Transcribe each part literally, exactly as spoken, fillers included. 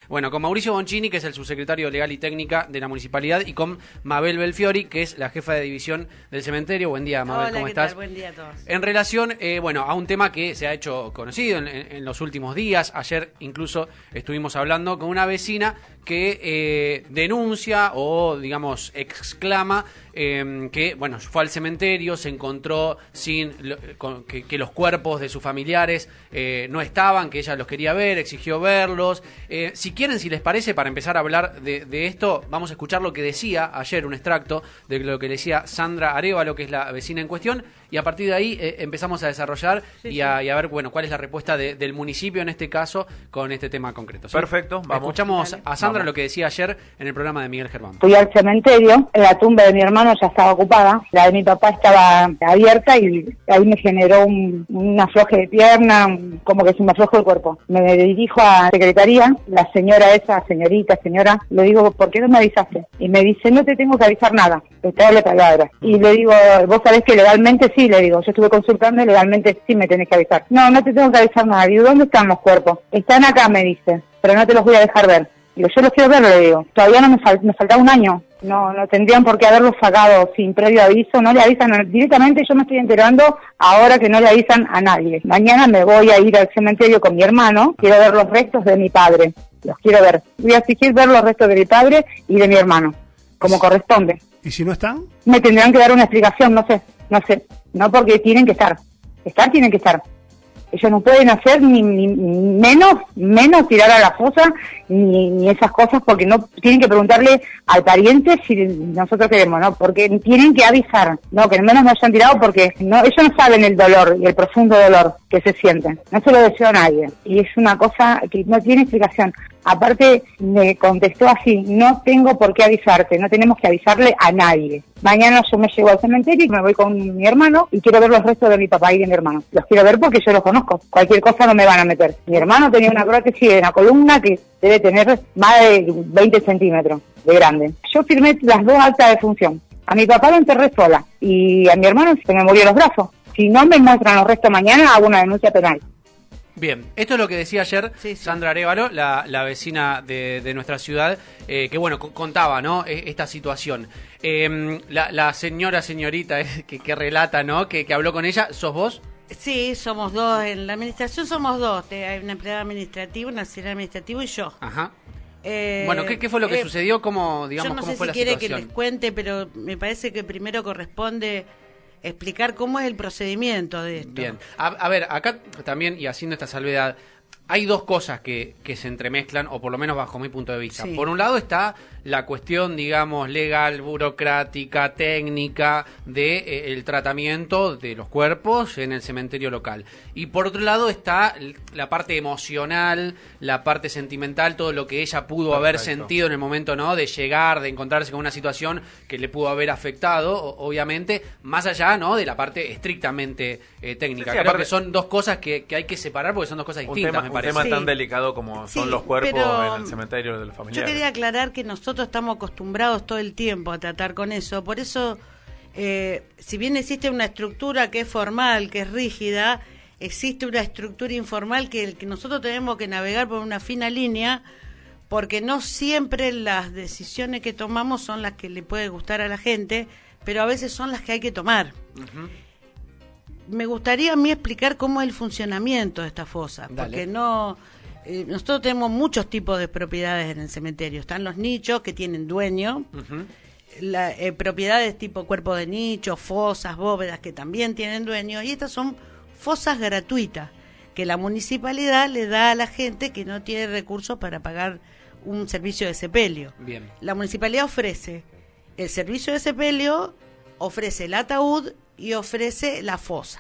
Bueno, con Mauricio Bonchini, que es el subsecretario legal y técnica de la municipalidad, y con Mabel Belfiori, que es la jefa de división del cementerio. Buen día, Mabel, Hola, ¿cómo ¿qué estás? tal? Buen día a todos. En relación, eh, bueno, a un tema que se ha hecho conocido en, en, en los últimos días. Ayer incluso estuvimos hablando con una vecina que eh, denuncia o, digamos, exclama eh, que, bueno, fue al cementerio, se encontró sin con, que, que los cuerpos de sus familiares eh, no estaban, que ella los quería ver, exigió verlos. Eh, si quieren, si les parece, para empezar a hablar de, de esto, vamos a escuchar lo que decía ayer, un extracto de lo que decía Sandra Arévalo, que es la vecina en cuestión, y a partir de ahí eh, empezamos a desarrollar sí, y, a, sí. y a ver, bueno, cuál es la respuesta de, del municipio en este caso con este tema concreto, ¿sí? Perfecto, vamos. Escuchamos Dale. a Sandra Vamos. Lo que decía ayer en el programa de Miguel Germán. Fui al cementerio, la tumba de mi hermano ya estaba ocupada, la de mi papá estaba abierta y ahí me generó un, un afloje de pierna, un, como que se me aflojó el cuerpo. Me dirijo a la secretaría, la señora esa, señorita, señora, le digo, ¿por qué no me avisaste? Y me dice, no te tengo que avisar nada, te doy palabra. Y le digo, vos sabés que legalmente sí, le digo, yo estuve consultando y legalmente sí me tenés que avisar. No, no te tengo que avisar nada. Digo, ¿dónde están los cuerpos? Están acá, me dice, pero no te los voy a dejar ver. Digo, yo los quiero ver, le digo. Todavía no me, fal me faltaba un año. No, no tendrían por qué haberlos sacado sin previo aviso. No le avisan directamente. Yo me estoy enterando ahora que no le avisan a nadie. Mañana me voy a ir al cementerio con mi hermano. Quiero ver los restos de mi padre. Los quiero ver. Voy a exigir ver los restos de mi padre y de mi hermano, como corresponde. ¿Y si no están? Me tendrán que dar una explicación, no sé, no sé. No, porque tienen que estar. Estar tienen que estar. Ellos no pueden hacer ni, ni menos, menos tirar a la fosa, ni, ni esas cosas, porque no tienen que preguntarle al pariente si nosotros queremos, ¿no? Porque tienen que avisar, no, que al menos no hayan tirado, porque no, ellos no saben el dolor y el profundo dolor que se sienten. No se lo deseo a nadie. Y es una cosa que no tiene explicación. Aparte, me contestó así, no tengo por qué avisarte, no tenemos que avisarle a nadie. Mañana yo me llevo al cementerio y me voy con mi hermano y quiero ver los restos de mi papá y de mi hermano. Los quiero ver porque yo los conozco. Cualquier cosa no me van a meter. Mi hermano tenía una prótesis de la columna que debe tener más de veinte centímetros de grande. Yo firmé las dos actas de función. A mi papá lo enterré sola y a mi hermano se me murió los brazos. Si no me muestran los restos mañana, hago una denuncia penal. Bien, esto es lo que decía ayer sí, sí. Sandra Arévalo, la, la vecina de, de nuestra ciudad, eh, que bueno, contaba, ¿no?, esta situación. Eh, la, la señora, señorita eh, que, que relata, ¿no?, que, que habló con ella, ¿sos vos? Sí, somos dos. En la administración somos dos. Hay una empleada administrativa, un auxiliar administrativo y yo. Ajá. Eh, bueno, ¿qué, ¿qué fue lo que eh, sucedió? ¿Cómo, digamos, yo no cómo sé fue si la quiere situación? que les cuente, pero me parece que primero corresponde explicar cómo es el procedimiento de esto. Bien. A, a ver, acá también, y haciendo esta salvedad, hay dos cosas que, que se entremezclan, o por lo menos bajo mi punto de vista. Sí. Por un lado está la cuestión, digamos, legal, burocrática, técnica de eh, el tratamiento de los cuerpos en el cementerio local. Y por otro lado está la parte emocional, la parte sentimental, todo lo que ella pudo Perfecto. haber sentido en el momento, ¿no?, de llegar, de encontrarse con una situación que le pudo haber afectado, obviamente, más allá, ¿no?, de la parte estrictamente eh, técnica. Sí, sí, Creo aparte, que son dos cosas que, que hay que separar porque son dos cosas distintas, tema, me parece. Un tema sí. tan delicado como sí, son los cuerpos pero en el cementerio de los familiares. Yo quería aclarar que nosotros estamos acostumbrados todo el tiempo a tratar con eso, por eso, eh, si bien existe una estructura que es formal, que es rígida, existe una estructura informal que, que nosotros tenemos que navegar por una fina línea, porque no siempre las decisiones que tomamos son las que le puede gustar a la gente, pero a veces son las que hay que tomar. Uh-huh. Me gustaría a mí explicar cómo es el funcionamiento de esta fosa, Dale. porque no... Eh, nosotros tenemos muchos tipos de propiedades en el cementerio. Están los nichos que tienen dueño, uh-huh. la, eh, propiedades tipo cuerpo de nicho, fosas, bóvedas que también tienen dueño, y estas son fosas gratuitas que la municipalidad le da a la gente que no tiene recursos para pagar un servicio de sepelio. Bien. La municipalidad ofrece el servicio de sepelio, ofrece el ataúd y ofrece la fosa.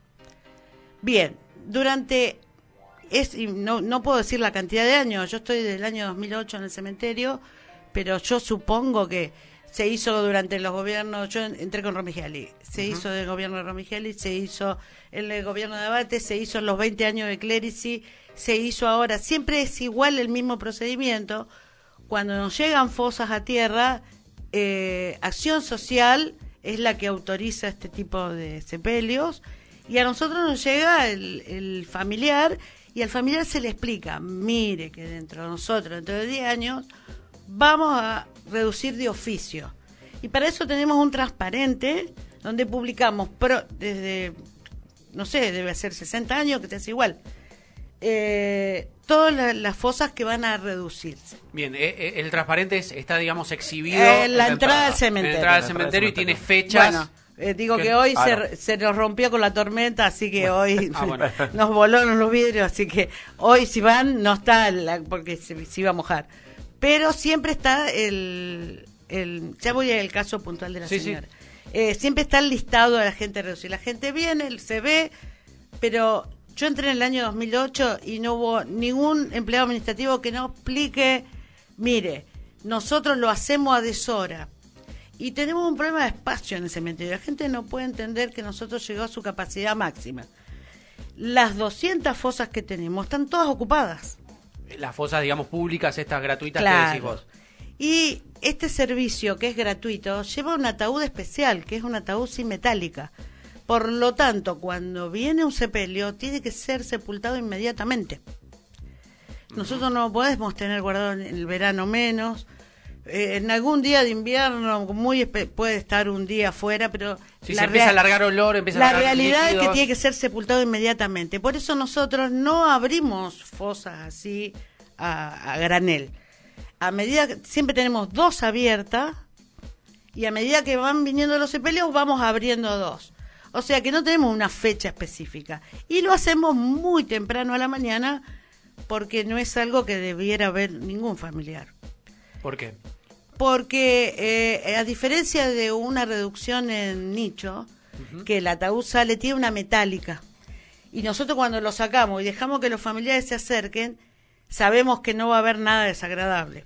Bien, durante... Es, no, no puedo decir la cantidad de años, yo estoy del año dos mil ocho en el cementerio, pero yo supongo que se hizo durante los gobiernos, yo entré con Romigiali, se uh-huh. hizo del gobierno de Romigiali, se hizo en el gobierno de Abate, se hizo en los veinte años de Clerici, se hizo ahora, siempre es igual el mismo procedimiento. Cuando nos llegan fosas a tierra, eh, Acción Social es la que autoriza este tipo de sepelios, y a nosotros nos llega el, el familiar Y al familiar se le explica, mire que dentro de nosotros, dentro de diez años, vamos a reducir de oficio. Y para eso tenemos un transparente donde publicamos pro, desde, no sé, debe ser sesenta años, que te hace igual, eh, todas la, las fosas que van a reducirse. Bien, eh, el transparente es, está, digamos, exhibido Eh, en la en entrada al en cementerio. la entrada al cementerio y tiene fechas. Bueno, eh, digo que- que hoy Ah, se, no. se nos rompió con la tormenta, así que hoy Ah, bueno. nos volaron los vidrios, así que hoy si van no está, la, porque se, se iba a mojar. Pero siempre está el, el... Ya voy al caso puntual de la Sí, sí. señora. Eh, siempre está el listado de la gente reducida. La gente viene, se ve, pero yo entré en el año dos mil ocho y no hubo ningún empleado administrativo que no explique, mire, nosotros lo hacemos a deshora y tenemos un problema de espacio en el cementerio. La gente no puede entender que nosotros llegó a su capacidad máxima. Las doscientas fosas que tenemos están todas ocupadas. Las fosas, digamos, públicas, estas gratuitas que Claro. decís vos. Y este servicio, que es gratuito, lleva un ataúd especial, que es un ataúd sin metálica. Por lo tanto, cuando viene un sepelio, tiene que ser sepultado inmediatamente. Nosotros no podemos tener guardado en el verano menos. Eh, en algún día de invierno muy espe- puede estar un día afuera, pero Si la se empieza rea- a largar olor, empieza a la largar realidad es que líquidos. tiene que ser sepultado inmediatamente. Por eso nosotros no abrimos fosas así a, a granel. A medida que siempre tenemos dos abiertas y a medida que van viniendo los sepelios vamos abriendo dos. O sea que no tenemos una fecha específica. Y lo hacemos muy temprano a la mañana porque no es algo que debiera ver ningún familiar. ¿Por qué? Porque eh, a diferencia de una reducción en nicho, que el ataúd sale, tiene una metálica. Y nosotros cuando lo sacamos y dejamos que los familiares se acerquen, sabemos que no va a haber nada desagradable.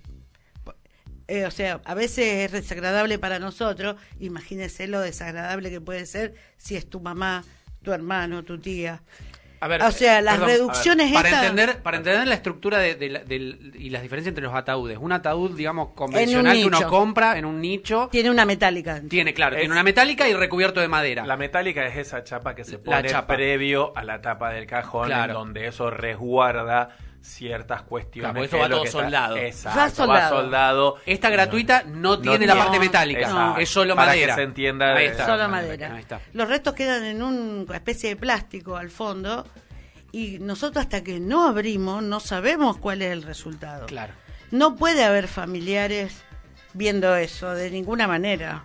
Eh, o sea, a veces es desagradable para nosotros, imagínese lo desagradable que puede ser si es tu mamá, tu hermano, tu tía. A ver, O sea, eh, las perdón, reducciones para estas- entender para entender la estructura de, de la- del- y las diferencias entre los ataúdes. Un ataúd, digamos, convencional que uno nicho. compra en un nicho, Tiene una metálica. tiene, claro, Es- tiene una metálica y recubierto de madera. La metálica es esa chapa que se La pone chapa. previo a la tapa del cajón, Claro. en donde eso resguarda ciertas cuestiones. Claro, porque eso que va es lo todo que está- soldado. Exacto, Va va soldado. soldado. Esta gratuita no, No tiene la tiene. parte metálica, Exacto. es solo Para madera. que se entienda Ahí de- está. Solo Ahí madera. está. Los restos quedan en una especie de plástico al fondo y nosotros hasta que no abrimos no sabemos cuál es el resultado. Claro. No puede haber familiares viendo eso de ninguna manera.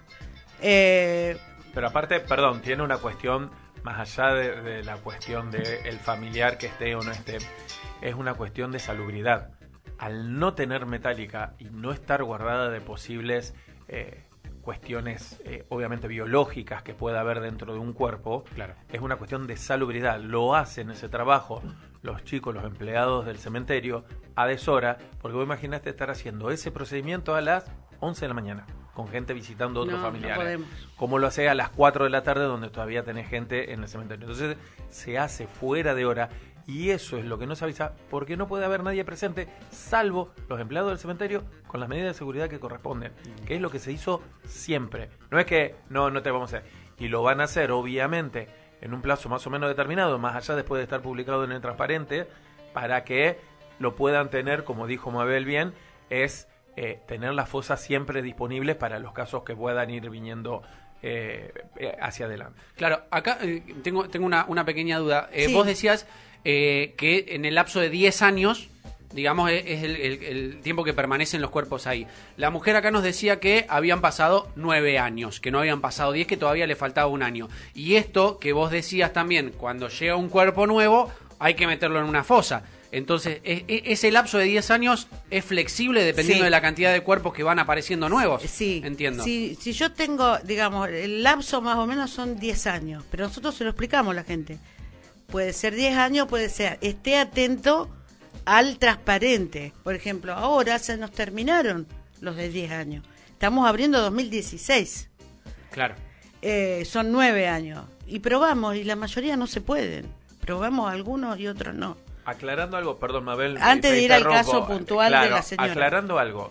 Eh, Pero aparte, perdón, tiene una cuestión más allá de, de la cuestión del familiar que esté o no esté, es una cuestión de salubridad. Al no tener metálica y no estar guardada de posibles eh, cuestiones, eh, obviamente biológicas que pueda haber dentro de un cuerpo, Claro. es una cuestión de salubridad. Lo hacen ese trabajo los chicos, los empleados del cementerio, a deshora, porque vos imaginaste estar haciendo ese procedimiento a las once de la mañana, con gente visitando a otros No, no familiares. podemos. Como lo hace a las cuatro de la tarde, donde todavía tenés gente en el cementerio. Entonces, se hace fuera de hora, y eso es lo que no se avisa, porque no puede haber nadie presente, salvo los empleados del cementerio, con las medidas de seguridad que corresponden, que es lo que se hizo siempre. No es que no, no te vamos a hacer. Y lo van a hacer, obviamente, en un plazo más o menos determinado, más allá después de estar publicado en el transparente, para que lo puedan tener, como dijo Mabel bien, es eh, tener las fosas siempre disponibles para los casos que puedan ir viniendo eh, eh, hacia adelante. Claro, acá eh, tengo, tengo una, una pequeña duda. Eh, Sí. Vos decías eh, que en el lapso de diez años, digamos, es, es el, el- el tiempo que permanecen los cuerpos ahí. La mujer acá nos decía que habían pasado nueve años, que no habían pasado diez, que todavía le faltaba un año. Y esto que vos decías también, cuando llega un cuerpo nuevo, hay que meterlo en una fosa. Entonces, e- e- ese lapso de diez años es flexible dependiendo Sí. de la cantidad de cuerpos que van apareciendo nuevos. Sí, Entiendo. Si, si yo tengo, digamos, el lapso más o menos son diez años, pero nosotros se lo explicamos a la gente. Puede ser diez años, puede ser, esté atento al transparente. Por ejemplo, ahora se nos terminaron los de diez años. Estamos abriendo dos mil dieciséis. Claro. Eh, son nueve años. Y probamos, y la mayoría no se pueden. Probamos algunos y otros no. Aclarando algo, perdón Mabel. Antes te de ir al interrumpo. caso puntual de Claro, la señora. Aclarando algo.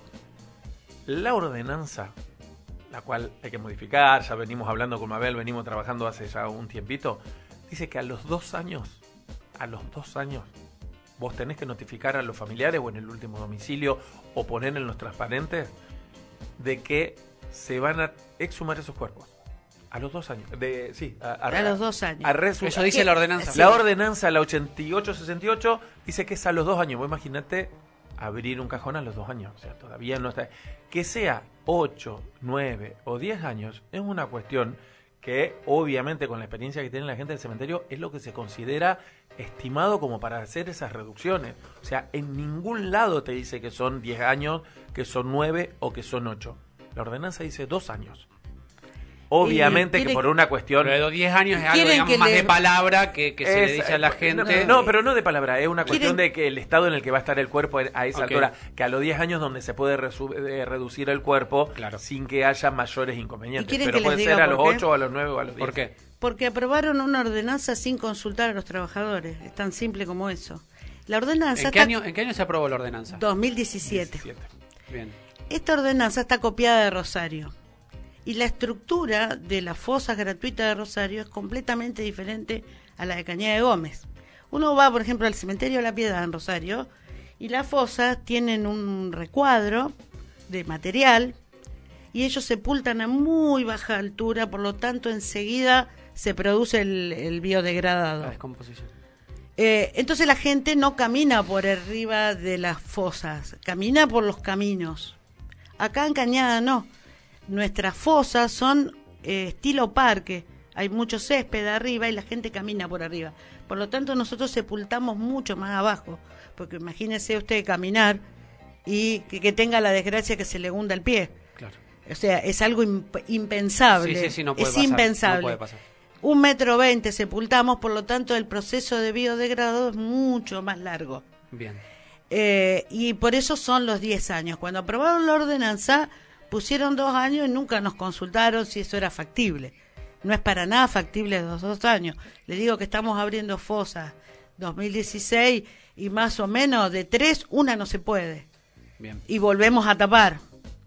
La ordenanza, la cual hay que modificar, ya venimos hablando con Mabel, venimos trabajando hace ya un tiempito, dice que a los dos años, a los dos años, vos tenés que notificar a los familiares o en el último domicilio o poner en los transparentes de que se van a exhumar esos cuerpos. A los dos años. De, sí, a, a, a los dos años. A resu- Eso dice la ordenanza. La ordenanza, la ochenta y ocho sesenta y ocho, dice que es a los dos años. Vos imaginate abrir un cajón a los dos años. O sea, todavía no está. Que sea ocho, nueve o diez años es una cuestión que, obviamente, con la experiencia que tiene la gente del cementerio, es lo que se considera estimado como para hacer esas reducciones. O sea, en ningún lado te dice que son diez años, que son nueve o que son ocho. La ordenanza dice dos años. Obviamente que por una cuestión... Pero de diez años es algo, digamos, más le... de palabra que, que se es, le dice a la gente. No, no, pero no de palabra, es una cuestión de que el estado en el que va a estar el cuerpo a esa okay. altura, que a los diez años donde se puede resu- de reducir el cuerpo claro. sin que haya mayores inconvenientes. Pero puede ser a los ocho o a los nueve o a los diez. ¿Por qué? Porque aprobaron una ordenanza sin consultar a los trabajadores. Es tan simple como eso. La ordenanza ¿En qué, año, ¿En qué año se aprobó la ordenanza? dos mil diecisiete. diecisiete. Bien. Esta ordenanza está copiada de Rosario. Y la estructura de las fosas gratuitas de Rosario es completamente diferente a la de Cañada de Gómez. Uno va, por ejemplo, al cementerio de la Piedad en Rosario y las fosas tienen un recuadro de material y ellos sepultan a muy baja altura, por lo tanto enseguida se produce el, el biodegradado. La descomposición. Eh, entonces la gente no camina por arriba de las fosas, camina por los caminos. Acá en Cañada no. Nuestras fosas son eh, estilo parque, hay mucho césped arriba y la gente camina por arriba. Por lo tanto, nosotros sepultamos mucho más abajo, porque imagínese usted caminar y que, que tenga la desgracia que se le hunda el pie. Claro. O sea, es algo imp- impensable. Sí, sí, sí, no puede es pasar, impensable. No puede pasar. Un metro veinte sepultamos, por lo tanto, el proceso de biodegradado es mucho más largo. Bien. Eh, y por eso son los diez años. Cuando aprobaron la ordenanza, pusieron dos años y nunca nos consultaron si eso era factible. No es para nada factible los dos años. Le digo que estamos abriendo fosas dos mil dieciséis y más o menos de tres, una no se puede. Bien. Y volvemos a tapar.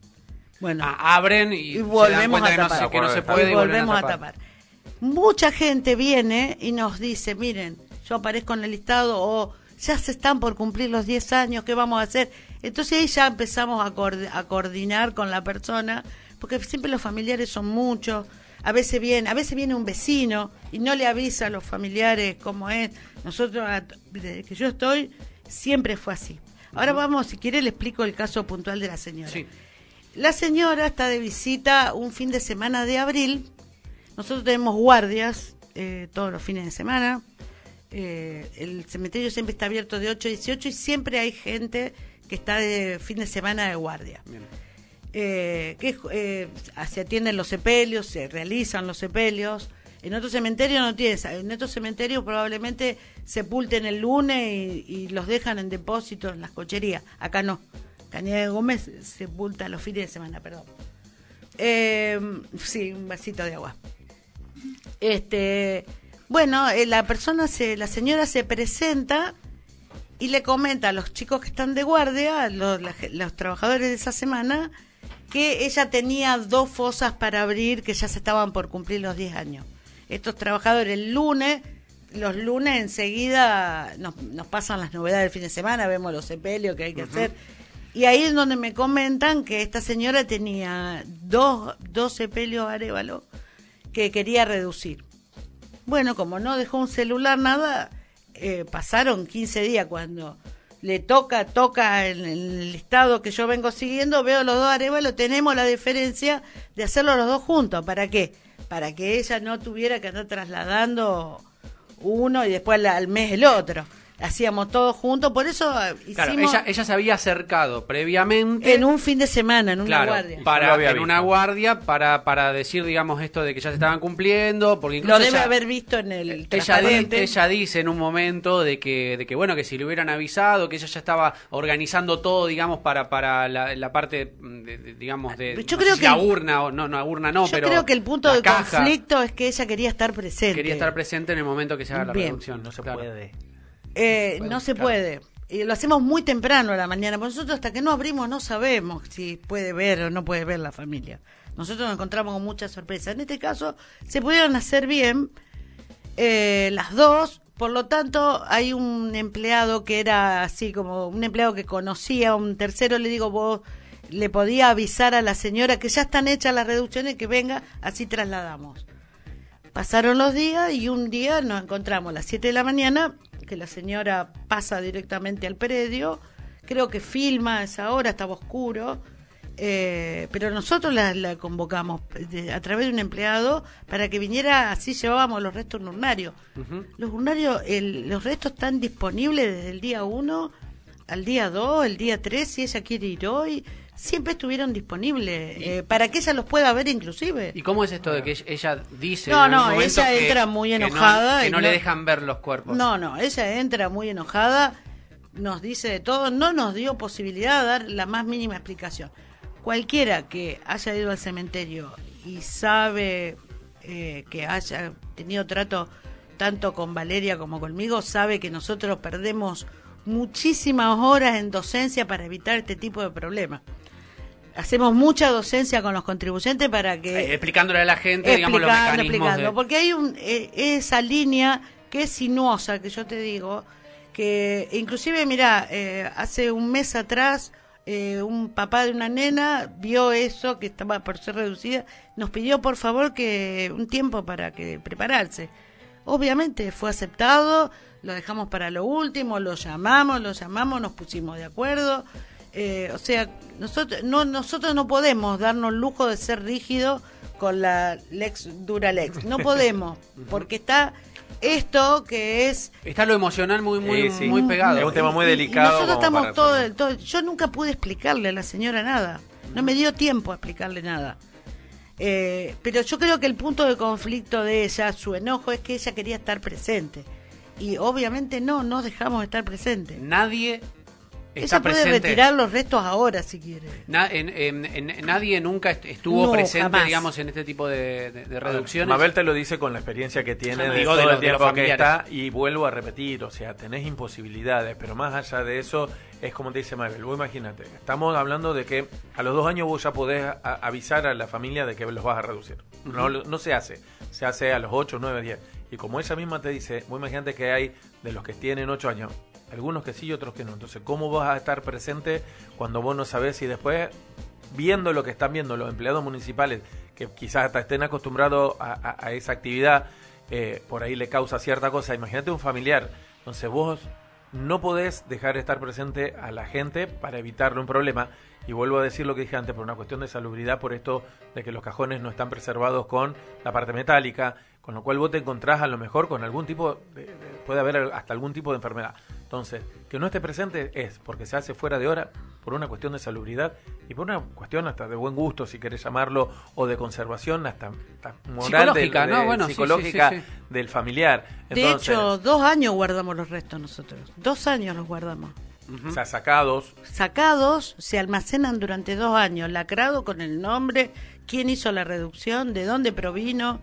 Bueno, ah, abren y, y volvemos se dan a cuenta tapar. Que no se, que no se puede y y volvemos a tapar. a tapar. Mucha gente viene y nos dice, miren, yo aparezco en el listado o ya se están por cumplir los diez años, ¿qué vamos a hacer? Entonces ahí ya empezamos a, coord- a coordinar con la persona, porque siempre los familiares son muchos, a veces viene, a veces viene un vecino y no le avisa a los familiares cómo es. Nosotros, desde que yo estoy, siempre fue así. Ahora uh-huh. vamos, si quiere le explico el caso puntual de la señora. Sí. La señora está de visita un fin de semana de abril. Nosotros tenemos guardias eh, todos los fines de semana. Eh, el cementerio siempre está abierto de ocho a dieciocho y siempre hay gente que está de fin de semana de guardia. Eh, que eh, se atienden los sepelios, se realizan los sepelios. En otro cementerio no tiene, en otro cementerio probablemente sepulten el lunes y, y los dejan en depósito en las cocherías. Acá no. Cañada de Gómez sepulta los fines de semana, perdón. Eh, sí, un vasito de agua. Este, bueno, eh, la persona, se, la señora se presenta y le comenta a los chicos que están de guardia, los, la, los trabajadores de esa semana, que ella tenía dos fosas para abrir que ya se estaban por cumplir los diez años. Estos trabajadores el lunes, los lunes enseguida nos, nos pasan las novedades del fin de semana, vemos los sepelios que hay que uh-huh. hacer. Y ahí es donde me comentan que esta señora tenía dos, dos sepelios arévalos que quería reducir. Bueno, como no dejó un celular, nada, eh, pasaron quince días cuando le toca, toca en el listado que yo vengo siguiendo, veo los dos arévalos, tenemos la diferencia de hacerlo los dos juntos. ¿Para qué? Para que ella no tuviera que andar trasladando uno y después al mes el otro. Hacíamos todo juntos, por eso hicimos... Claro, ella, ella se había acercado previamente... En un fin de semana, en una claro, guardia. Para, en visto. una guardia, para, para decir, digamos, esto de que ya se estaban cumpliendo, porque incluso lo debe ella, haber visto en el ella, transparente. ella dice en un momento de que, de que, bueno, que si le hubieran avisado, que ella ya estaba organizando todo, digamos, para, para la, la parte, de, de, digamos, de yo no creo sé si que la el, urna, o no, no, urna no, yo pero... Yo creo que el punto de caja, conflicto es que ella quería estar presente. Quería estar presente en el momento que se haga la Bien. reducción. No se claro. puede. Eh, Bueno, no se claro. puede. Y lo hacemos muy temprano a la mañana, porque nosotros hasta que no abrimos no sabemos si puede ver o no puede ver la familia. Nosotros nos encontramos con muchas sorpresas. En este caso, se pudieron hacer bien eh, las dos, Por lo tanto, hay un empleado que era así como un empleado que conocía a un tercero, le digo, vos le podía avisar a la señora que ya están hechas las reducciones, que venga, así trasladamos. Pasaron los días y un día nos encontramos a las siete de la mañana, que la señora pasa directamente al predio, creo que filma a esa hora, estaba oscuro, eh, pero nosotros la, la convocamos de, a través de un empleado para que viniera, así llevábamos los restos urnarios. Uh-huh. Los urnarios, el, los restos están disponibles desde el día uno al día dos, el día tres, si ella quiere ir hoy, siempre estuvieron disponibles, eh, para que ella los pueda ver inclusive. ¿Y cómo es esto de que ella dice no, en no, algún momento ella que, entra muy que enojada no, que y no, no le dejan ver los cuerpos? No, no, ella entra muy enojada, nos dice de todo, no nos dio posibilidad de dar la más mínima explicación. Cualquiera que haya ido al cementerio y sabe eh, que haya tenido trato tanto con Valeria como conmigo, sabe que nosotros perdemos muchísimas horas en docencia para evitar este tipo de problemas. Hacemos mucha docencia con los contribuyentes para que... Eh, explicándole a la gente, digamos, los mecanismos explicando, de... porque hay un, eh, esa línea que es sinuosa, que yo te digo, que inclusive, mira, eh, hace un mes atrás, eh, un papá de una nena vio eso, que estaba por ser reducida, nos pidió por favor que un tiempo para que prepararse. Obviamente fue aceptado, lo dejamos para lo último, lo llamamos, lo llamamos, nos pusimos de acuerdo... Eh, o sea, nosotros no nosotros no podemos darnos el lujo de ser rígidos con la Lex Duralex, no podemos, porque está esto que es... Está lo emocional muy muy sí, sí. muy pegado. Es un tema muy y, delicado. Y nosotros estamos todo, todo... todo... Yo nunca pude explicarle a la señora nada, no me dio tiempo a explicarle nada. Eh, pero yo creo que el punto de conflicto de ella, su enojo, es que ella quería estar presente. Y obviamente no, no dejamos de estar presente. Nadie... Ella puede presente. retirar los restos ahora si quiere. Na, en, en, en, nadie nunca estuvo no, presente, jamás. digamos, en este tipo de, de, de reducciones. Mabel te lo dice con la experiencia que tiene Yo de digo todo de los, el tiempo de los que está, y vuelvo a repetir, o sea, tenés imposibilidades, pero más allá de eso, es como te dice Mabel, vos imagínate, estamos hablando de que a los dos años vos ya podés a, avisar a la familia de que los vas a reducir. Uh-huh. No, no se hace, se hace a los ocho, nueve, diez. Y como ella misma te dice, vos imagínate que hay de los que tienen ocho años, algunos que sí y otros que no. Entonces, ¿cómo vas a estar presente cuando vos no sabés? Y después, viendo lo que están viendo los empleados municipales, que quizás hasta estén acostumbrados a, a, a esa actividad, eh, por ahí le causa cierta cosa. Imagínate un familiar. Entonces, vos no podés dejar de estar presente a la gente para evitarle un problema. Y vuelvo a decir lo que dije antes, por una cuestión de salubridad, por esto de que los cajones no están preservados con la parte metálica, con lo cual vos te encontrás a lo mejor con algún tipo, de, de, puede haber hasta algún tipo de enfermedad. Entonces, que no esté presente es porque se hace fuera de hora, por una cuestión de salubridad y por una cuestión hasta de buen gusto, si querés llamarlo, o de conservación, hasta, hasta moral, psicológica, del, de, ¿no? Bueno, psicológica sí, sí, sí, sí. del familiar. De Entonces, hecho, dos años guardamos los restos nosotros, dos años los guardamos. Uh-huh. O sea, sacados. Sacados, se almacenan durante dos años, lacrado con el nombre, quién hizo la reducción, de dónde provino,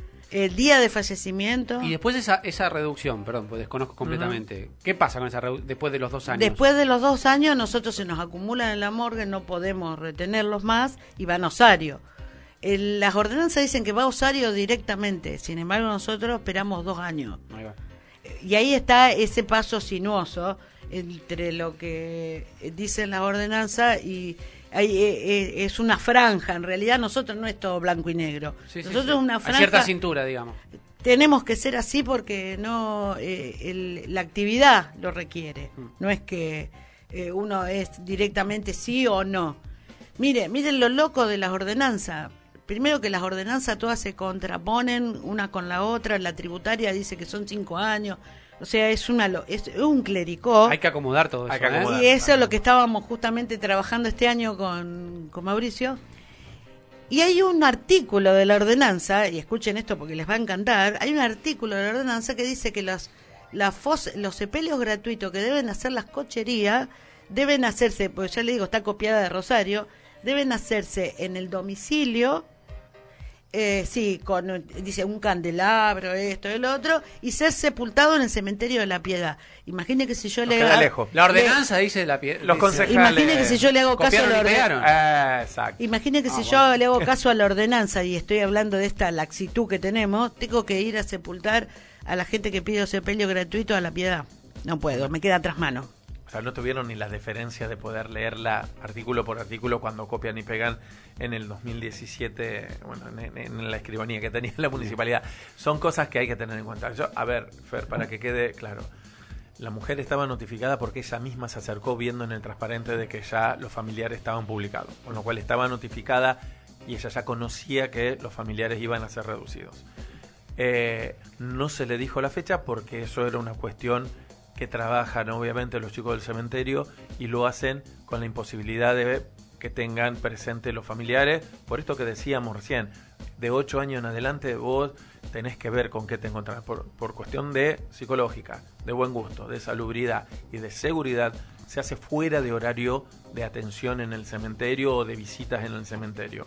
el día de fallecimiento. Y después esa esa reducción, perdón, pues desconozco completamente. Uh-huh. ¿Qué pasa con esa redu- después de los dos años? Después de los dos años, nosotros se nos acumulan en la morgue, no podemos retenerlos más y van a Osario. El, las ordenanzas dicen que va a Osario directamente, sin embargo nosotros esperamos dos años. Ahí va. Y ahí está ese paso sinuoso entre lo que dicen las ordenanzas y hay, eh, es una franja. En realidad nosotros no es todo blanco y negro. Sí, sí, nosotros sí. una franja. Hay cierta cintura, digamos. Tenemos que ser así porque no eh, el, la actividad lo requiere. Mm. No es que eh, uno es directamente sí o no. Mire, miren lo loco de las ordenanzas. Primero que las ordenanzas todas se contraponen una con la otra. La tributaria dice que son cinco años. O sea, es una es un clericó. Hay que acomodar todo eso. Hay que acomodar. Y eso es lo que estábamos justamente trabajando este año con, con Mauricio. Y hay un artículo de la ordenanza, y escuchen esto porque les va a encantar, hay un artículo de la ordenanza que dice que los, la fos, los sepelios gratuitos que deben hacer las cocherías, deben hacerse, pues ya le digo, está copiada de Rosario, deben hacerse en el domicilio Eh, sí, con, dice, un candelabro, esto, el otro, y ser sepultado en el cementerio de la Piedad. Imagine que si yo Nos le... queda lejos. La ordenanza le, dice la Piedad. Los concejales. Imagine que si yo le hago caso a copiaron la y ordenanza... pegaron. Ah, exacto. Imagine que Ah, si bueno. yo le hago caso a la ordenanza y estoy hablando de esta laxitud que tenemos, tengo que ir a sepultar a la gente que pide sepelio gratuito a la Piedad. No puedo, me queda tras mano. O sea, no tuvieron ni la deferencia de poder leerla artículo por artículo cuando copian y pegan en el dos mil diecisiete, bueno, en, en la escribanía que tenía la municipalidad. Son cosas que hay que tener en cuenta. Yo, a ver, Fer, para que quede claro, la mujer estaba notificada porque ella misma se acercó viendo en el transparente de que ya los familiares estaban publicados, con lo cual estaba notificada y ella ya conocía que los familiares iban a ser reducidos. Eh, no se le dijo la fecha porque eso era una cuestión que trabajan obviamente los chicos del cementerio y lo hacen con la imposibilidad de que tengan presente los familiares. Por esto que decíamos recién, de ocho años en adelante vos tenés que ver con qué te encontrás. Por, por cuestión de psicológica, de buen gusto, de salubridad y de seguridad, se hace fuera de horario de atención en el cementerio o de visitas en el cementerio.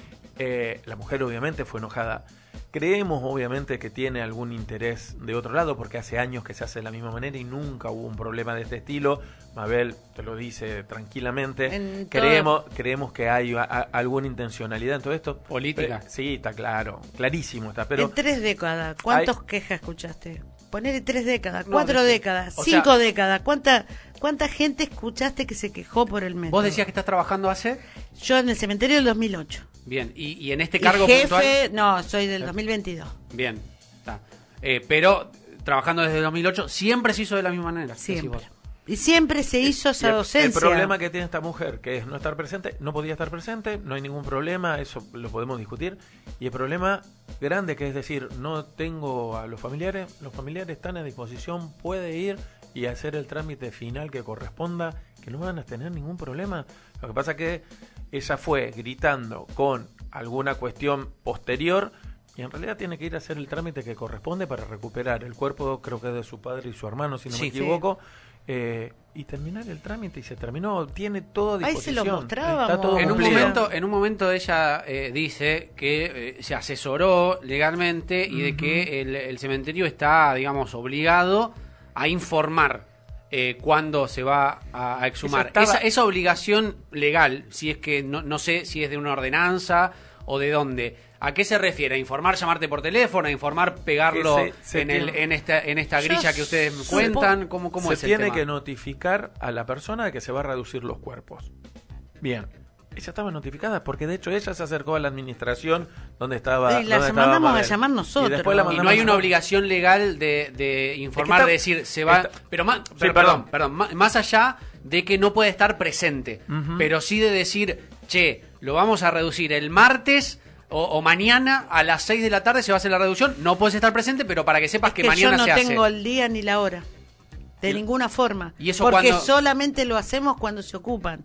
Eh, la mujer obviamente fue enojada. Creemos obviamente que tiene algún interés de otro lado porque hace años que se hace de la misma manera y nunca hubo un problema de este estilo. Mabel te lo dice tranquilamente. En Creemos creemos que hay a, a, alguna intencionalidad en todo esto. Política. Pero, sí, está claro, clarísimo está. Pero En tres décadas, ¿cuántos hay... quejas escuchaste? Ponele tres décadas, No, cuatro no, décadas, o cinco sea- décadas. ¿Cuánta cuánta gente escuchaste que se quejó por el metro? Vos decías que estás trabajando hace... Yo en el cementerio del dos mil ocho. Bien, y, y en este Y cargo jefe, puntual... no, soy del dos mil veintidós. Bien, está. Eh, pero trabajando desde dos mil ocho, siempre se hizo de la misma manera. decís Siempre. vos. Y siempre se hizo Y esa el, docencia. el problema que tiene esta mujer, que es no estar presente, no podía estar presente, no hay ningún problema, eso lo podemos discutir. Y el problema grande, que es decir, no tengo a los familiares, los familiares están a disposición, puede ir y hacer el trámite final que corresponda, que no van a tener ningún problema. Lo que pasa que ella fue gritando con alguna cuestión posterior y en realidad tiene que ir a hacer el trámite que corresponde para recuperar el cuerpo, creo que es de su padre y su hermano, si no Sí. me equivoco. Eh, y terminar el trámite y se terminó, tiene todo a Ahí se lo disposición. mostrábamos. Está todo En un cumplido. momento, en un momento ella eh, dice que eh, se asesoró legalmente y de que el, el cementerio está, digamos, obligado a informar eh, cuándo se va a, a exhumar. Eso estaba- Esa, esa obligación legal, si es que no, no sé si es de una ordenanza o de dónde. ¿A qué se refiere? ¿A informar, llamarte por teléfono? ¿A informar, pegarlo Que se- se en, el, tiene- en esta en esta Yo grilla que ustedes me supo- cuentan? ¿Cómo, cómo se es el tiene tema? que notificar a la persona de que se va a reducir los cuerpos. Bien. Ella estaba notificada porque de hecho ella se acercó a la administración donde estaba. Y la donde estaba mandamos a Mabel. llamar nosotros. Y, después la Y no mandamos hay a una llamar. obligación legal de, de informar, está- de decir, se va... está- pero más, Sí, pero, perdón. perdón, perdón, má- más allá de que no puede estar presente, Ujú. pero sí de decir, che, lo vamos a reducir el martes o, o mañana a las seis de la tarde se va a hacer la reducción, no puedes estar presente, pero para que sepas Es que, que mañana yo no se hace. tengo el día ni la hora. De Y- ninguna forma. ¿Y eso porque cuándo? solamente lo hacemos cuando se ocupan.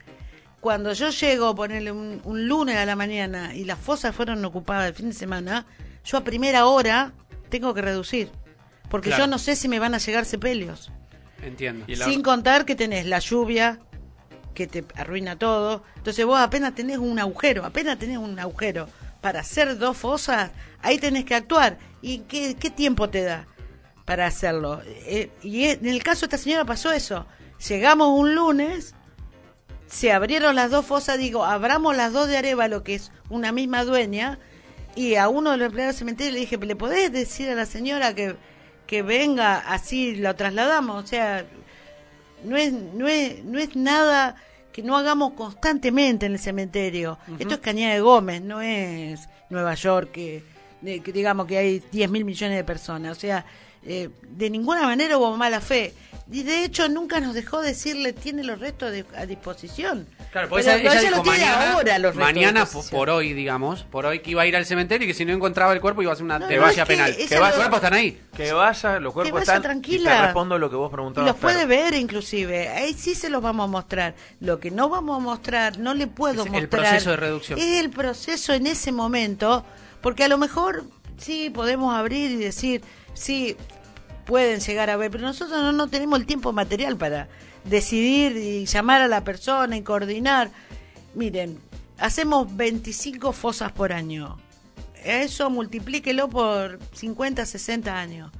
Cuando yo llego a ponerle un, un lunes a la mañana y las fosas fueron ocupadas el fin de semana, yo a primera hora tengo que reducir. Porque Claro. yo no sé si me van a llegar sepelios. Entiendo. Y la- Sin contar que tenés la lluvia, que te arruina todo. Entonces vos apenas tenés un agujero, apenas tenés un agujero para hacer dos fosas, ahí tenés que actuar. ¿Y qué, qué tiempo te da para hacerlo? Eh, y en el caso de esta señora pasó eso. Llegamos un lunes, se abrieron las dos fosas, digo, abramos las dos de Arévalo, que es una misma dueña, y a uno de los empleados del cementerio le dije, ¿le podés decir a la señora que, que venga, así lo trasladamos? O sea, no es, no es, no es nada que no hagamos constantemente en el cementerio. Esto es Cañada de Gómez, no es Nueva York, que, de- que digamos que hay diez mil millones de personas. O sea, eh, de ninguna manera hubo mala fe. Y de hecho nunca nos dejó decirle, tiene los restos de- a disposición. Claro, porque Pero ella, ella ella lo dijo tiene mañana, ahora, los restos mañana de po- disposición. por hoy, digamos, por hoy que iba a ir al cementerio y que si no encontraba el cuerpo iba a hacer una No, te no, vaya es que penal. ella Que va- lo- los cuerpos están ahí. Que vaya, los cuerpos vaya están. tranquila. Y te respondo lo que vos Y preguntabas. los puede Fer. ver inclusive, ahí sí se los vamos a mostrar. Lo que no vamos a mostrar, no le puedo Es el mostrar. proceso de reducción. Es el proceso en ese momento, porque a lo mejor sí podemos abrir y decir, sí, pueden llegar a ver, pero nosotros no, no tenemos el tiempo material para decidir y llamar a la persona y coordinar. Miren, hacemos veinticinco fosas por año. eso multiplíquelo por cincuenta, sesenta años.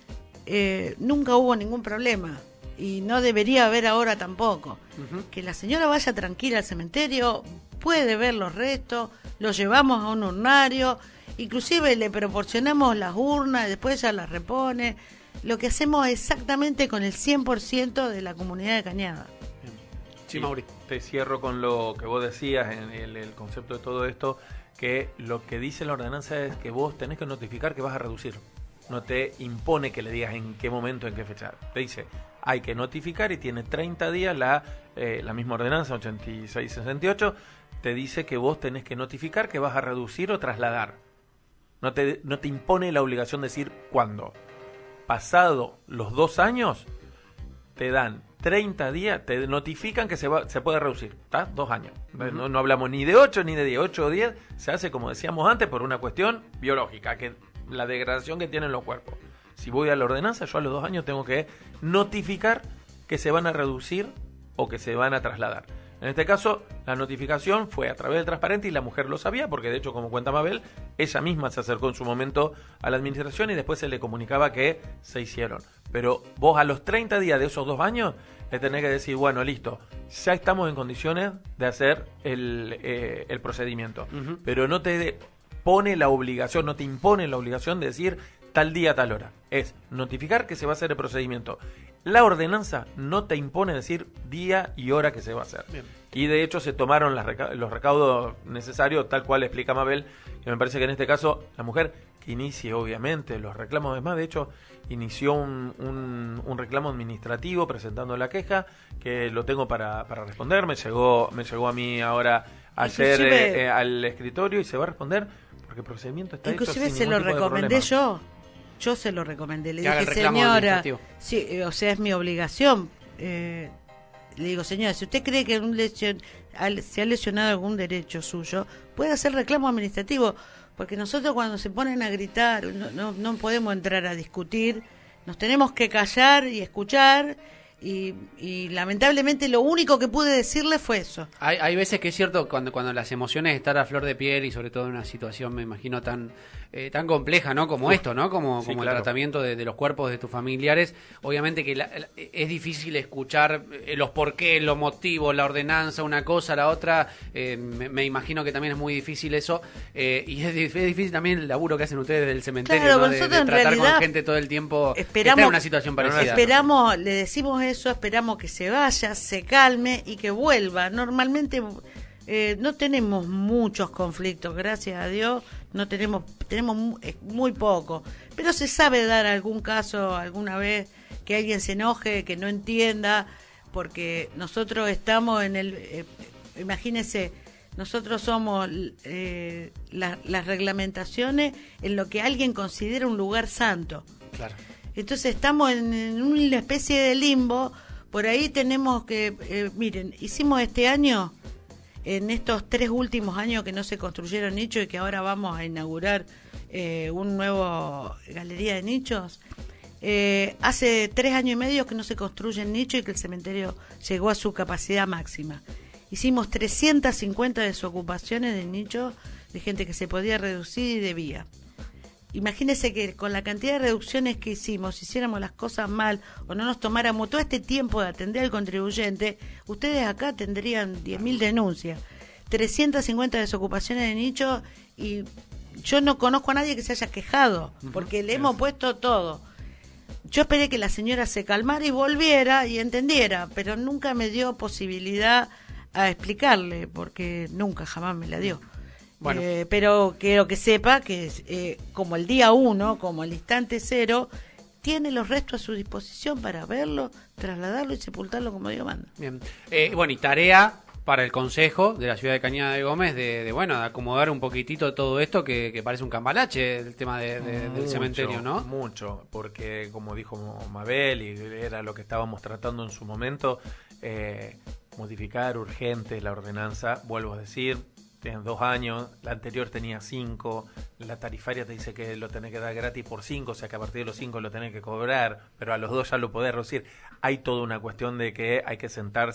Eh, nunca hubo ningún problema. Y no debería haber ahora tampoco. Uh-huh. Que la señora vaya tranquila al cementerio, puede ver los restos, los llevamos a un urnario, inclusive le proporcionamos las urnas, después ella las repone. Lo que hacemos exactamente con el cien por ciento de la comunidad de Cañada. Sí, Mauri. Te cierro con lo que vos decías en el, el concepto de todo esto, que lo que dice la ordenanza es que vos tenés que notificar que vas a reducir. No te impone que le digas en qué momento, en qué fecha. Te dice, hay que notificar y tiene treinta días la, eh, la misma ordenanza, ochenta y seis sesenta y ocho, te dice que vos tenés que notificar que vas a reducir o trasladar. No te, no te impone la obligación de decir cuándo. Pasado los dos años, te dan treinta días, te notifican que se va, se puede reducir, ¿está? Dos años. Uh-huh. No, no hablamos ni de ocho ni de diez, ocho o diez se hace, como decíamos antes, por una cuestión biológica, que la degradación que tienen los cuerpos. Si voy a la ordenanza, yo a los dos años tengo que notificar que se van a reducir o que se van a trasladar. En este caso, la notificación fue a través del transparente y la mujer lo sabía, porque de hecho, como cuenta Mabel, ella misma se acercó en su momento a la administración y después se le comunicaba que se hicieron. Pero vos a los treinta días de esos dos años le tenés que decir, bueno, listo, ya estamos en condiciones de hacer el, eh, el procedimiento. Uh-huh. Pero no te pone la obligación, no te impone la obligación de decir tal día, tal hora. Es notificar que se va a hacer el procedimiento. La ordenanza no te impone decir día y hora que se va a hacer. Bien. Y de hecho se tomaron las reca- los recaudos necesarios, tal cual explica Mabel, que me parece que en este caso la mujer que inicie obviamente los reclamos, además de hecho inició un, un, un reclamo administrativo presentando la queja, que lo tengo para, para responder, me llegó, me llegó a mí ahora ayer eh, eh, al escritorio y se va a responder porque el procedimiento está inclusive hecho sin se lo ningún tipo de recomendé problema. yo. Yo se lo recomendé, le que dije, reclamo señora, sí, eh, o sea, es mi obligación. Eh, le digo, señora, si usted cree que un lesion, al, se ha lesionado algún derecho suyo, puede hacer reclamo administrativo, porque nosotros cuando se ponen a gritar, no, no, no podemos entrar a discutir, nos tenemos que callar y escuchar. Y, y lamentablemente lo único que pude decirle fue eso. Hay, hay veces que es cierto cuando cuando las emociones están a flor de piel y sobre todo en una situación, me imagino, tan eh, tan compleja, ¿no? Como Uf, esto, ¿no? Como, sí, como claro. El tratamiento de, de los cuerpos de tus familiares. Obviamente que la, la, es difícil escuchar eh, los porqués, los motivos, la ordenanza, una cosa, la otra. Eh, me, me imagino que también es muy difícil eso. Eh, y es, es difícil también el laburo que hacen ustedes del cementerio, claro, ¿no? De, de tratar con gente todo el tiempo esperamos, que está en una situación parecida. Esperamos, le decimos eso, esperamos que se vaya, se calme y que vuelva. Normalmente eh, no tenemos muchos conflictos, gracias a Dios, no tenemos, tenemos muy, muy poco, pero se sabe dar algún caso alguna vez que alguien se enoje, que no entienda, porque nosotros estamos en el, eh, imagínense, nosotros somos eh, la, las reglamentaciones en lo que alguien considera un lugar santo. Claro. Entonces estamos en, en una especie de limbo. Por ahí tenemos que, eh, miren, hicimos este año, en estos tres últimos años que no se construyeron nichos y que ahora vamos a inaugurar eh, un nuevo galería de nichos, eh, hace tres años y medio que no se construyen nichos y que el cementerio llegó a su capacidad máxima. Hicimos trescientas cincuenta desocupaciones de nichos de gente que se podía reducir y debía. Imagínense que con la cantidad de reducciones que hicimos, si hiciéramos las cosas mal o no nos tomáramos todo este tiempo de atender al contribuyente, ustedes acá tendrían diez mil denuncias, trescientas cincuenta desocupaciones de nicho y yo no conozco a nadie que se haya quejado, porque le hemos puesto todo. Yo esperé que la señora se calmara y volviera y entendiera, pero nunca me dio posibilidad a explicarle, porque nunca jamás me la dio. Bueno. Eh, pero quiero que sepa que eh, como el día uno, como el instante cero, tiene los restos a su disposición para verlo, trasladarlo y sepultarlo como Dios manda. Bien. Eh, bueno, y tarea para el Consejo de la ciudad de Cañada de Gómez de, de bueno, de acomodar un poquitito todo esto que, que parece un cambalache el tema de, de, mucho, del cementerio, ¿no? Mucho, porque como dijo Mabel y era lo que estábamos tratando en su momento, eh, modificar urgente la ordenanza, vuelvo a decir, tienes dos años, la anterior tenía cinco, la tarifaria te dice que lo tenés que dar gratis por cinco, o sea que a partir de los cinco lo tenés que cobrar, pero a los dos ya lo podés reducir. Hay toda una cuestión de que hay que sentarse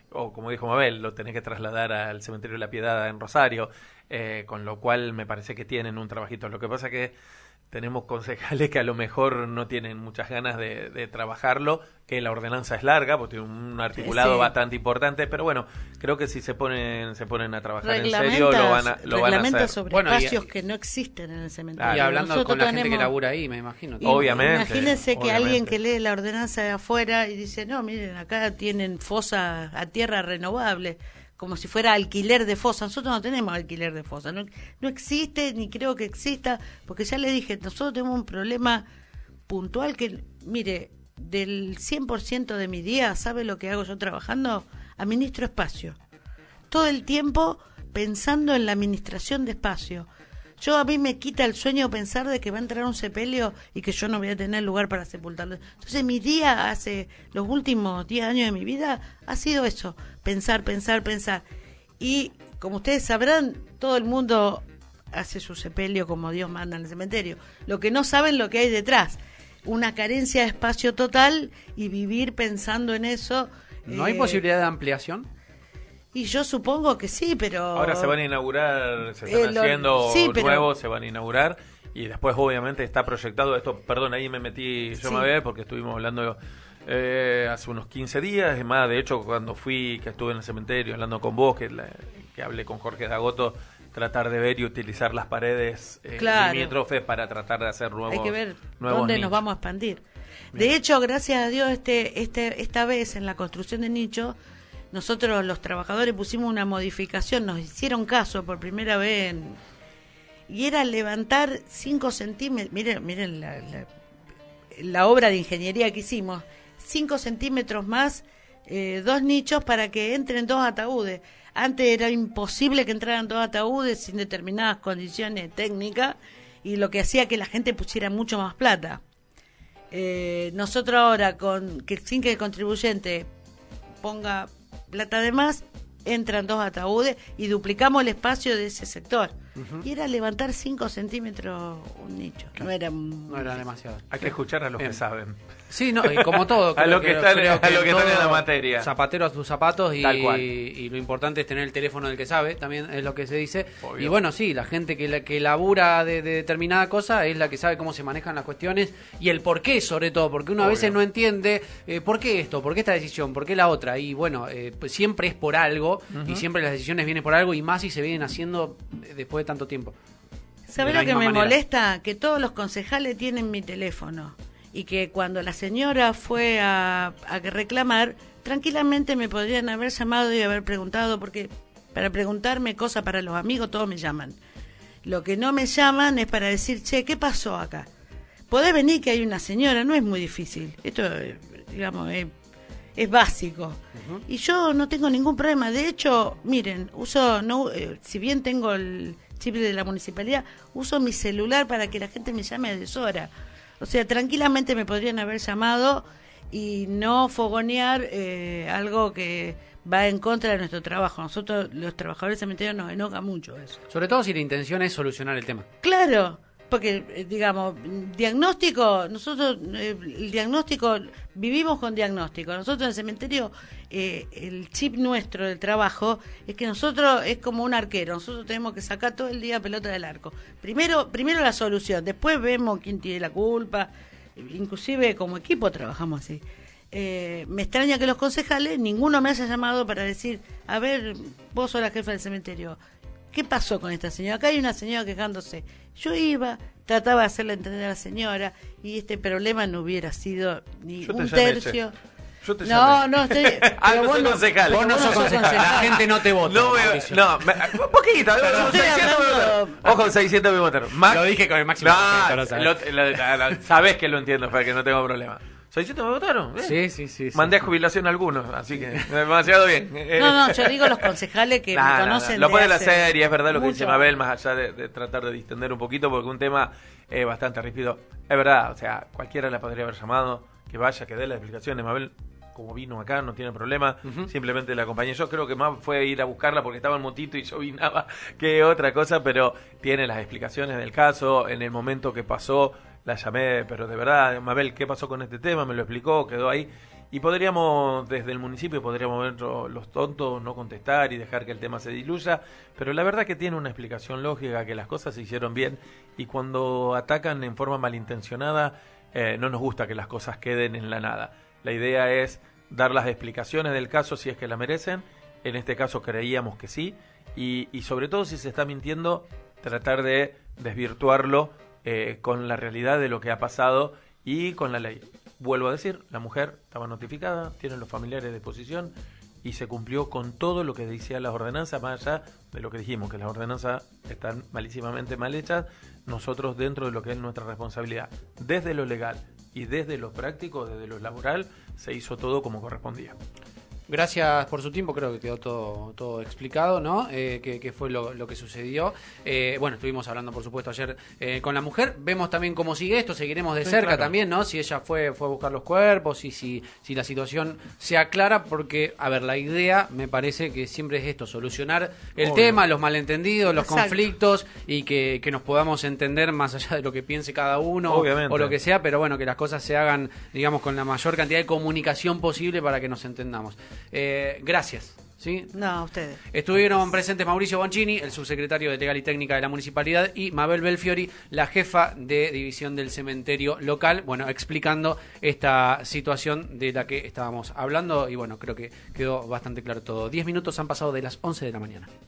o como dijo Mabel, lo tenés que trasladar al cementerio de la Piedad en Rosario, eh, con lo cual me parece que tienen un trabajito. Lo que pasa que tenemos concejales que a lo mejor no tienen muchas ganas de, de trabajarlo, que la ordenanza es larga, porque tiene un articulado Sí. bastante importante, pero bueno, creo que si se ponen se ponen a trabajar en serio, lo van a, lo van a reglamenta hacer. sobre Bueno, y- espacios que no existen en el cementerio. Y hablando Nosotros con la gente que tenemos- labura ahí, me imagino. Y Obviamente, Imagínense que obviamente. alguien que lee la ordenanza de afuera y dice, no, miren, acá tienen fosa a tierra renovable, como si fuera alquiler de fosa. Nosotros no tenemos alquiler de fosa, no, no existe, ni creo que exista, porque ya le dije, nosotros tenemos un problema puntual que, mire, del cien por ciento de mi día, ¿sabe lo que hago yo trabajando? Administro espacio. Todo el tiempo pensando en la administración de espacio. Yo a mí me quita el sueño pensar de que va a entrar un sepelio y que yo no voy a tener lugar para sepultarlo. Entonces mi día hace los últimos diez años de mi vida ha sido eso, pensar, pensar, pensar. Y como ustedes sabrán, todo el mundo hace su sepelio como Dios manda en el cementerio. Lo que no saben lo que hay detrás, una carencia de espacio total y vivir pensando en eso. ¿No hay eh, posibilidad de ampliación? Y yo supongo que sí, pero... Ahora se van a inaugurar, se están Eh, lo- haciendo sí, pero- nuevos, se van a inaugurar y después obviamente está proyectado esto, perdón, ahí me metí yo Sí. me ve porque estuvimos hablando eh, hace unos quince días, es más, de hecho cuando fui, que estuve en el cementerio hablando con vos, que, la- que hablé con Jorge Dagoto, tratar de ver y utilizar las paredes eh, Claro. limítrofes para tratar de hacer nuevos Hay que ver nuevos dónde nichos. nos vamos a expandir. Bien. De hecho, gracias a Dios, este, este, esta vez en la construcción de nicho, nosotros los trabajadores pusimos una modificación, nos hicieron caso por primera vez, en- y era levantar cinco centímetros, miren, miren la, la, la obra de ingeniería que hicimos, cinco centímetros más, eh, dos nichos para que entren dos ataúdes. Antes era imposible que entraran dos ataúdes sin determinadas condiciones técnicas, y lo que hacía que la gente pusiera mucho más plata. Eh, nosotros ahora, con que sin que el contribuyente ponga plata de más, entran dos ataúdes y duplicamos el espacio de ese sector. Uh-huh. Y era levantar cinco centímetros un nicho. No era, no era demasiado. Hay que escuchar a los Bien. que saben. Sí, no, y como todo. A lo que están- creo a lo que están en la todo, materia. Zapatero a tus zapatos y, Tal cual. y lo importante es tener el teléfono del que sabe, también es lo que se dice. Obvio. Y bueno, sí, la gente que, la, que labura de, de determinada cosa es la que sabe cómo se manejan las cuestiones y el por qué, sobre todo, porque uno a Obvio. veces no entiende eh, por qué esto, por qué esta decisión, por qué la otra. Y bueno, eh, pues siempre es por algo Ujú. y siempre las decisiones vienen por algo y más si se vienen haciendo eh, después de tanto tiempo. ¿Sabés de la lo que misma me manera. molesta? Que todos los concejales tienen mi teléfono y que cuando la señora fue a, a reclamar, tranquilamente me podrían haber llamado y haber preguntado, porque para preguntarme cosas para los amigos todos me llaman. Lo que no me llaman es para decir, che, ¿qué pasó acá? Podés venir que hay una señora, no es muy difícil. Esto, eh, digamos, es, es básico. Uh-huh. Y yo no tengo ningún problema. De hecho, miren, uso, no, eh, si bien tengo el chip de la municipalidad, uso mi celular para que la gente me llame a deshora. O sea, tranquilamente me podrían haber llamado y no fogonear eh, algo que va en contra de nuestro trabajo. Nosotros, los trabajadores cementerios, nos enoja mucho eso. Sobre todo si la intención es solucionar el tema. Claro, porque, eh, digamos, diagnóstico, nosotros, eh, el diagnóstico, vivimos con diagnóstico. Nosotros en el cementerio, eh, el chip nuestro del trabajo es que nosotros es como un arquero. Nosotros tenemos que sacar todo el día pelota del arco. Primero, primero la solución, después vemos quién tiene la culpa. Inclusive como equipo trabajamos así. Eh, me extraña que los concejales, ninguno me haya llamado para decir, a ver, vos sos la jefa del cementerio, ¿qué pasó con esta señora? Acá hay una señora quejándose. Yo iba, trataba de hacerle entender a la señora y este problema no hubiera sido ni Yo te un llamé, tercio. Yo te No, llamé. no, estoy... Ah, pero no vos soy concejal. Vos no vos sos concejal, la gente no te vota. No, me- Mauricio. no, me- un poquito, ojo, estoy seiscientos me hablando- votaron. Ojo, seiscientos me votaron. Max- Lo dije con el máximo respeto, No, lo sabes. lo- lo- lo- sabés que lo entiendo, Fer, que no tengo problema. ¿seiscientos me votaron? Bien. Sí, sí, sí. sí. Mandé a jubilación a algunos, así que demasiado bien. No, no, yo digo los concejales que Nah, me nah, conocen. nah. Lo de pueden hace hacer y es verdad lo que dice mucho. Mabel, más allá de, de tratar de distender un poquito, porque un tema eh, bastante rígido. Es verdad, o sea, cualquiera la podría haber llamado, que vaya, que dé las explicaciones. Mabel, como vino acá, no tiene problema, Uh-huh. simplemente la acompañé. Yo creo que más fue ir a buscarla porque estaba en motito y yo vinaba que otra cosa, pero tiene las explicaciones del caso, en el momento que pasó. La llamé, pero de verdad, Mabel, ¿qué pasó con este tema? Me lo explicó, quedó ahí. Y podríamos, desde el municipio, podríamos ver los tontos, no contestar y dejar que el tema se diluya, pero la verdad que tiene una explicación lógica, que las cosas se hicieron bien, y cuando atacan en forma malintencionada, eh, no nos gusta que las cosas queden en la nada. La idea es dar las explicaciones del caso si es que la merecen, en este caso creíamos que sí, y, y sobre todo si se está mintiendo, tratar de desvirtuarlo eh, con la realidad de lo que ha pasado y con la ley. Vuelvo a decir, la mujer estaba notificada, tienen los familiares de posición y se cumplió con todo lo que decía las ordenanzas, más allá de lo que dijimos, que las ordenanzas están malísimamente mal hechas. Nosotros, dentro de lo que es nuestra responsabilidad, desde lo legal y desde lo práctico, desde lo laboral, se hizo todo como correspondía. Gracias por su tiempo, creo que quedó todo, todo explicado, ¿no? Eh, que, que fue lo, lo que sucedió. Eh, bueno, estuvimos hablando, por supuesto, ayer eh, con la mujer. Vemos también cómo sigue esto, seguiremos de sí, cerca claro. también, ¿no? Si ella fue, fue a buscar los cuerpos y si, si la situación se aclara, porque, a ver, la idea me parece que siempre es esto, solucionar el Obvio. tema, los malentendidos, los Exacto. conflictos y que, que nos podamos entender más allá de lo que piense cada uno Obviamente. o lo que sea, pero bueno, que las cosas se hagan, digamos, con la mayor cantidad de comunicación posible para que nos entendamos. Eh, gracias. ¿Sí? No, a ustedes. Estuvieron presentes Mauricio Boncini, el subsecretario de Legal y Técnica de la Municipalidad, y Mabel Belfiori, la jefa de división del cementerio local, bueno, explicando esta situación de la que estábamos hablando, y bueno, creo que quedó bastante claro todo. Diez minutos han pasado de las once de la mañana.